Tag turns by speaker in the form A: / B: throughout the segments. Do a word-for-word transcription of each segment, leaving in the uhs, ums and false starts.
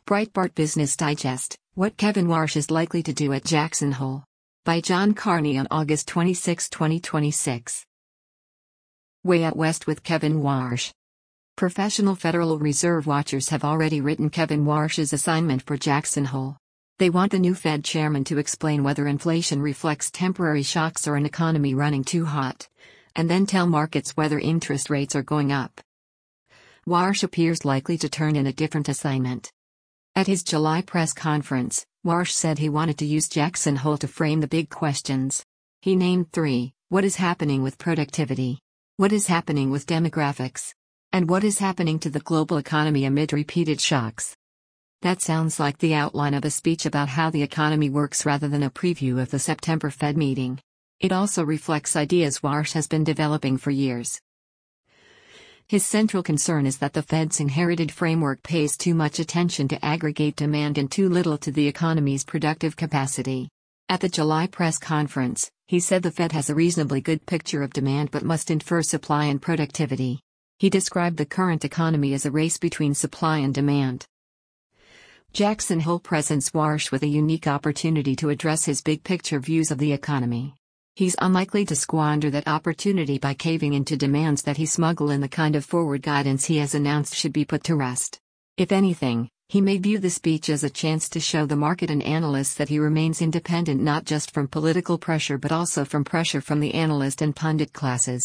A: Breitbart Business Digest: What Kevin Warsh is Likely to Do at Jackson Hole. By John Carney on August twenty-sixth, twenty twenty-six. Way Out West with Kevin Warsh. Professional Federal Reserve watchers have already written Kevin Warsh's assignment for Jackson Hole. They want the new Fed chairman to explain whether inflation reflects temporary shocks or an economy running too hot, and then tell markets whether interest rates are going up. Warsh appears likely to turn in a different assignment. At his July press conference, Warsh said he wanted to use Jackson Hole to frame the big questions. He named three: what is happening with productivity? What is happening with demographics? And what is happening to the global economy amid repeated shocks? That sounds like the outline of a speech about how the economy works rather than a preview of the September Fed meeting. It also reflects ideas Warsh has been developing for years. His central concern is that the Fed's inherited framework pays too much attention to aggregate demand and too little to the economy's productive capacity. At the July press conference, he said the Fed has a reasonably good picture of demand but must infer supply and productivity. He described the current economy as a race between supply and demand. Jackson Hole presents Warsh with a unique opportunity to address his big-picture views of the economy. He's unlikely to squander that opportunity by caving into demands that he smuggle in the kind of forward guidance he has announced should be put to rest. If anything, he may view the speech as a chance to show the market and analysts that he remains independent not just from political pressure but also from pressure from the analyst and pundit classes.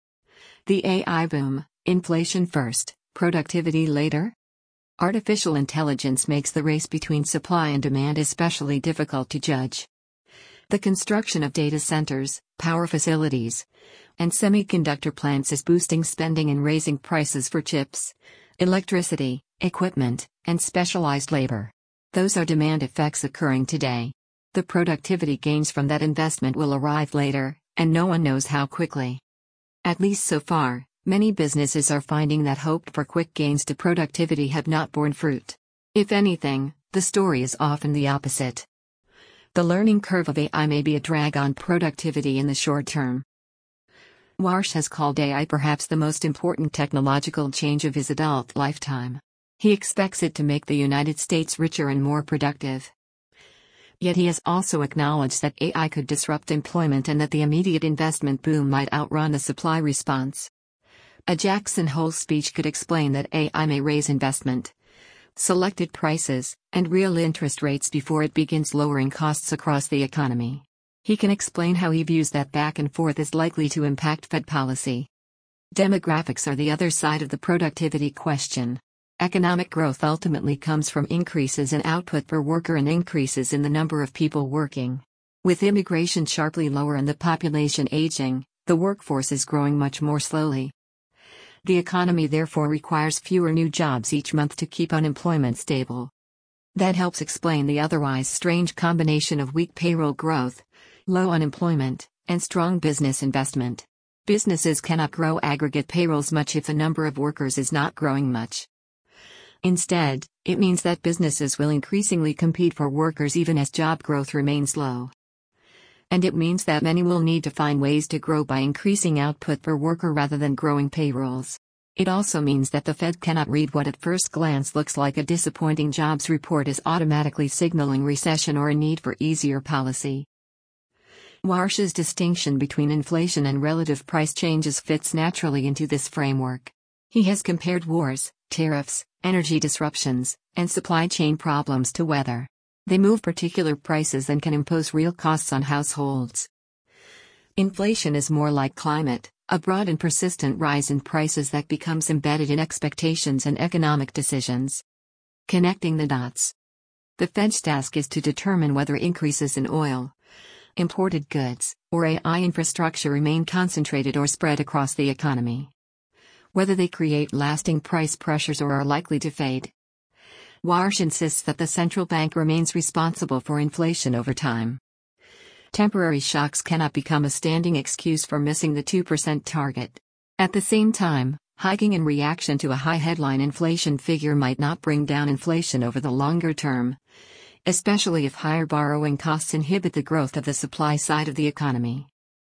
A: The A I boom: inflation first, productivity later? Artificial intelligence makes the race between supply and demand especially difficult to judge. The construction of data centers, power facilities, and semiconductor plants is boosting spending and raising prices for chips, electricity, equipment, and specialized labor. Those are demand effects occurring today. The productivity gains from that investment will arrive later, and no one knows how quickly. At least so far, many businesses are finding that hoped for quick gains to productivity have not borne fruit. If anything, the story is often the opposite. The learning curve of A I may be a drag on productivity in the short term. Warsh has called A I perhaps the most important technological change of his adult lifetime. He expects it to make the United States richer and more productive. Yet he has also acknowledged that A I could disrupt employment and that the immediate investment boom might outrun the supply response. A Jackson Hole speech could explain that A I may raise investment, selected prices, and real interest rates before it begins lowering costs across the economy. He can explain how he views that back and forth is likely to impact Fed policy. Demographics are the other side of the productivity question. Economic growth ultimately comes from increases in output per worker and increases in the number of people working. With immigration sharply lower and the population aging, the workforce is growing much more slowly. The economy therefore requires fewer new jobs each month to keep unemployment stable. That helps explain the otherwise strange combination of weak payroll growth, low unemployment, and strong business investment. Businesses cannot grow aggregate payrolls much if the number of workers is not growing much. Instead, it means that businesses will increasingly compete for workers even as job growth remains low. And it means that many will need to find ways to grow by increasing output per worker rather than growing payrolls. It also means that the Fed cannot read what at first glance looks like a disappointing jobs report as automatically signaling recession or a need for easier policy. Warsh's distinction between inflation and relative price changes fits naturally into this framework. He has compared wars, tariffs, energy disruptions, and supply chain problems to weather. They move particular prices and can impose real costs on households. Inflation is more like climate, a broad and persistent rise in prices that becomes embedded in expectations and economic decisions. Connecting the dots. The Fed's task is to determine whether increases in oil, imported goods, or A I infrastructure remain concentrated or spread across the economy. Whether they create lasting price pressures or are likely to fade. Warsh insists that the central bank remains responsible for inflation over time. Temporary shocks cannot become a standing excuse for missing the two percent target. At the same time, hiking in reaction to a high headline inflation figure might not bring down inflation over the longer term, especially if higher borrowing costs inhibit the growth of the supply side of the economy.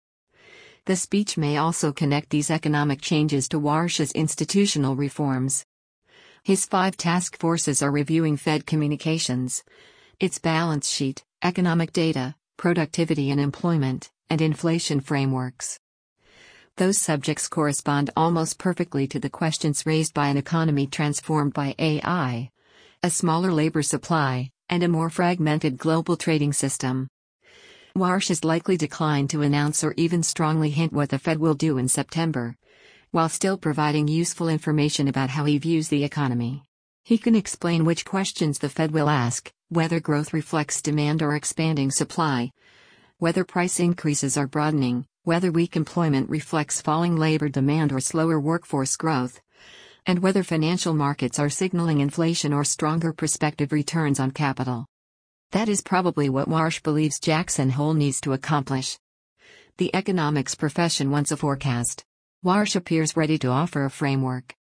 A: The speech may also connect these economic changes to Warsh's institutional reforms. His five task forces are reviewing Fed communications, its balance sheet, economic data, productivity and employment, and inflation frameworks. Those subjects correspond almost perfectly to the questions raised by an economy transformed by A I, a smaller labor supply, and a more fragmented global trading system. Warsh is likely decline to announce or even strongly hint what the Fed will do in September, while still providing useful information about how he views the economy. He can explain which questions the Fed will ask, whether growth reflects demand or expanding supply, whether price increases are broadening, whether weak employment reflects falling labor demand or slower workforce growth, and whether financial markets are signaling inflation or stronger prospective returns on capital. That is probably what Warsh believes Jackson Hole needs to accomplish. The economics profession wants a forecast. Warsh appears ready to offer a framework.